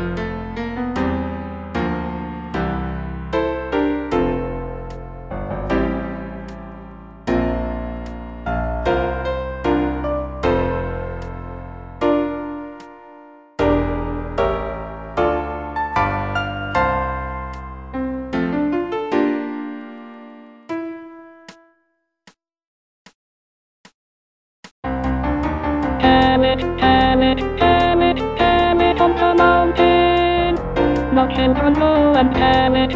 Damn it on the mountain. Knock and crumble and damn it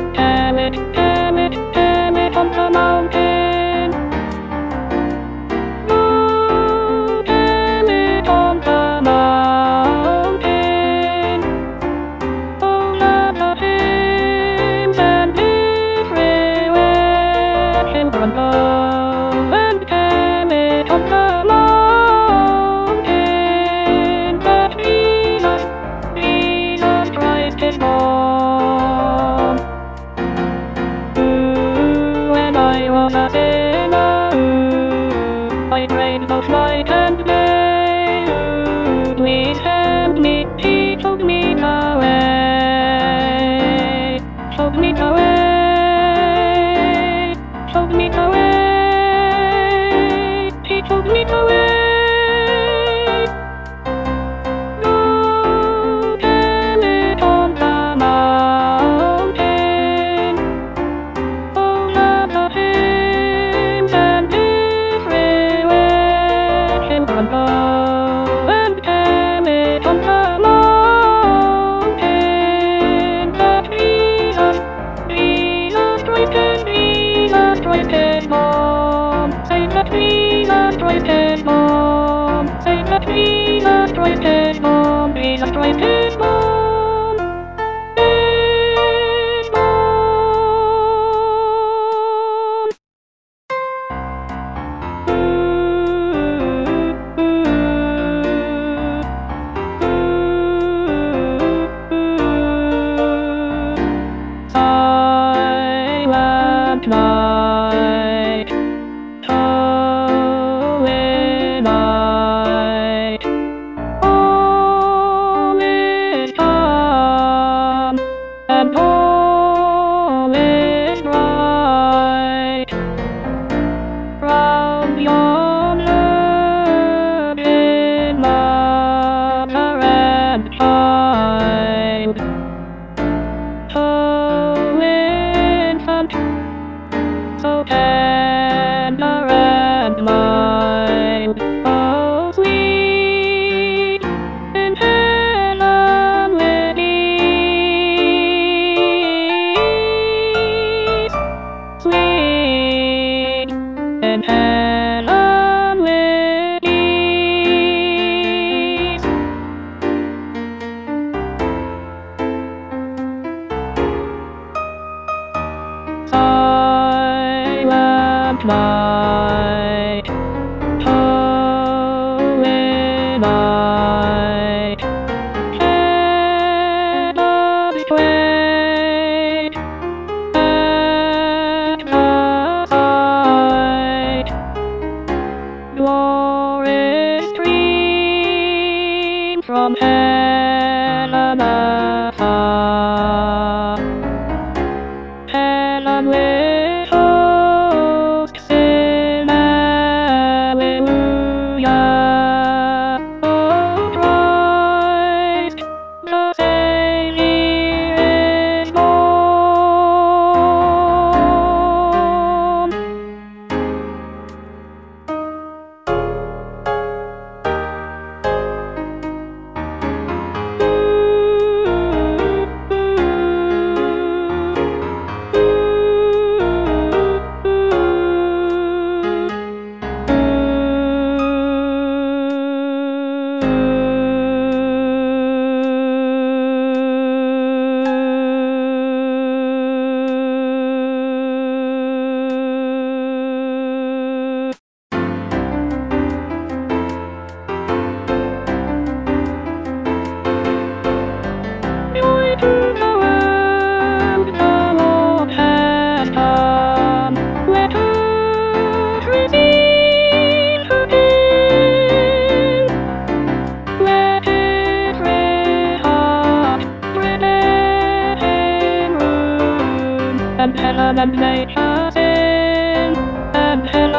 on the mountain. Oh, damn it on the mountain. All of the things and everywhere can crumble and damn it on the mountain. But Jesus Christ is born. When I was a sinner, I prayed both night and day. Please help me, He took me away. Took me away. Took me away. He took me away. Oh, damn it on the mountain. All of the things and everywhere can crumble and damn it on the mountain. But Jesus Christ is born. Say that Jesus Christ is born. Say that Jesus Christ is born. Jesus Christ is born. Is born. Silent night, holy night, all is calm and all is bright. Round yonder in mother and child, oh infant, so tender and mild, oh sweet in heavenly ease, sweet in heavenly ease. Silent night, holy night, let us wait at the sight. Glory stream from heaven afar. Heavenly hosts sing Alleluia. Oh Christ, the Savior is born.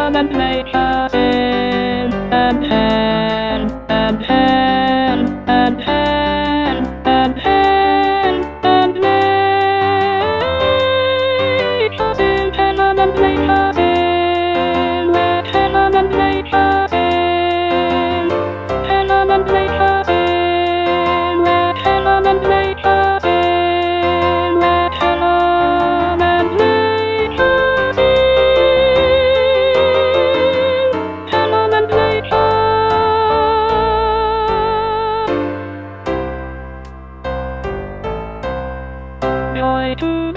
on and play Chassin, and Hen, and Hen, and Hen, and Hen, and play Chassin, Hen on and play Chassin, let Hen on and play Chassin, Hen on and play Chassin, let Hen on and play Chassin, let Hen on and play Chassin. Joy to